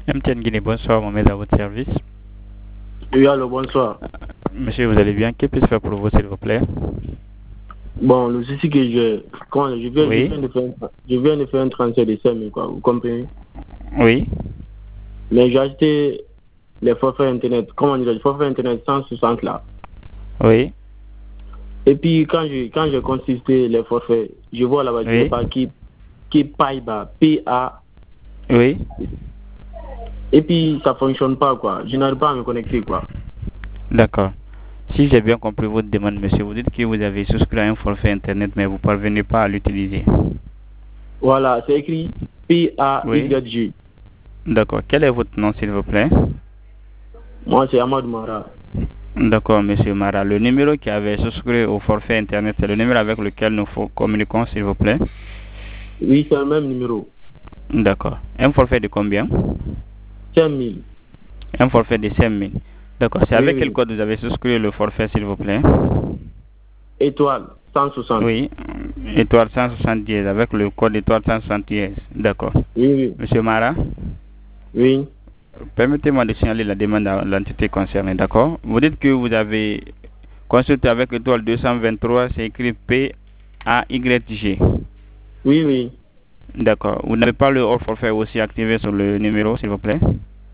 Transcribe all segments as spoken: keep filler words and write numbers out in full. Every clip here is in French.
M T N Guinée, bonsoir, Mohamed à votre service. Oui, allô, bonsoir. Monsieur, vous allez bien? Que puis-je faire pour vous, s'il vous plaît? Bon, le souci que je, quand je viens, je Oui. viens de faire, je viens de faire un transfert de cinq mille, quoi, vous comprenez? Oui. Mais j'ai acheté les forfaits internet, comment dire, les forfaits internet cent soixante là. Oui. Et puis quand je, quand je consulté les forfaits, je vois là-bas, je sais Oui. pas qui, qui paye bas, P A. Oui. Et puis ça fonctionne pas, quoi. Je n'arrive pas à me connecter, quoi. D'accord. Si j'ai bien compris votre demande, monsieur, vous dites que vous avez souscrit à un forfait internet, mais vous ne parvenez pas à l'utiliser. Voilà, c'est écrit P A Oui. Y G. D'accord. Quel est votre nom, s'il vous plaît? Moi, c'est Ahmad Mara. D'accord, monsieur Mara. Le numéro qui avait souscrit au forfait internet, c'est le numéro avec lequel nous fo- communiquons, s'il vous plaît? Oui, c'est le même numéro. D'accord. Un forfait de combien? cinq mille. Un forfait de cinq mille. D'accord. C'est Oui, avec quel oui. code vous avez souscrit le forfait, s'il vous plaît? Étoile, cent soixante. Oui. Étoile cent soixante-dix avec le code étoile cent soixante-dix. D'accord. Oui, oui. Monsieur Mara, Oui. permettez-moi de signaler la demande à l'entité concernée, d'accord? Vous dites que vous avez consulté avec étoile deux cent vingt-trois, c'est écrit P A Y G. Oui, oui. D'accord. Vous n'avez pas le hors forfait aussi activé sur le numéro, s'il vous plaît?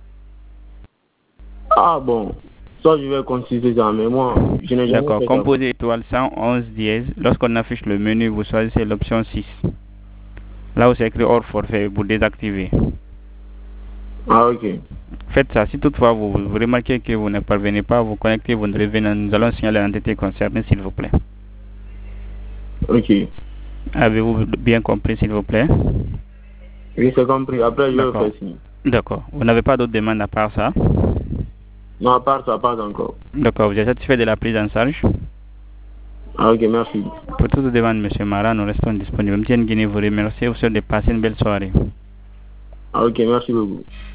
Ah bon, ça je vais consulter ça, mais moi, je n'ai jamais D'accord. fait ça. Composez étoile cent onze dièse. Lorsqu'on affiche le menu, vous choisissez l'option six. Là où c'est écrit hors forfait, vous désactivez. Ah ok. Faites ça. Si toutefois vous, vous remarquez que vous ne parvenez pas à vous connecter, vous ne revenez, nous allons signaler à l'entité concernée, s'il vous plaît. Ok. Avez-vous bien compris, s'il vous plaît? Oui, c'est compris. Après, je vais D'accord. faire signe. D'accord. Vous n'avez pas d'autres demandes à part ça? Non, à part ça, pas encore. D'accord. Vous êtes satisfait de la prise en charge? Ah ok, merci. Pour toute demande, M. Mara, nous restons disponibles. M T N Guinée vous remercie. Vous souhaite de passer une belle soirée. Ah ok, merci beaucoup.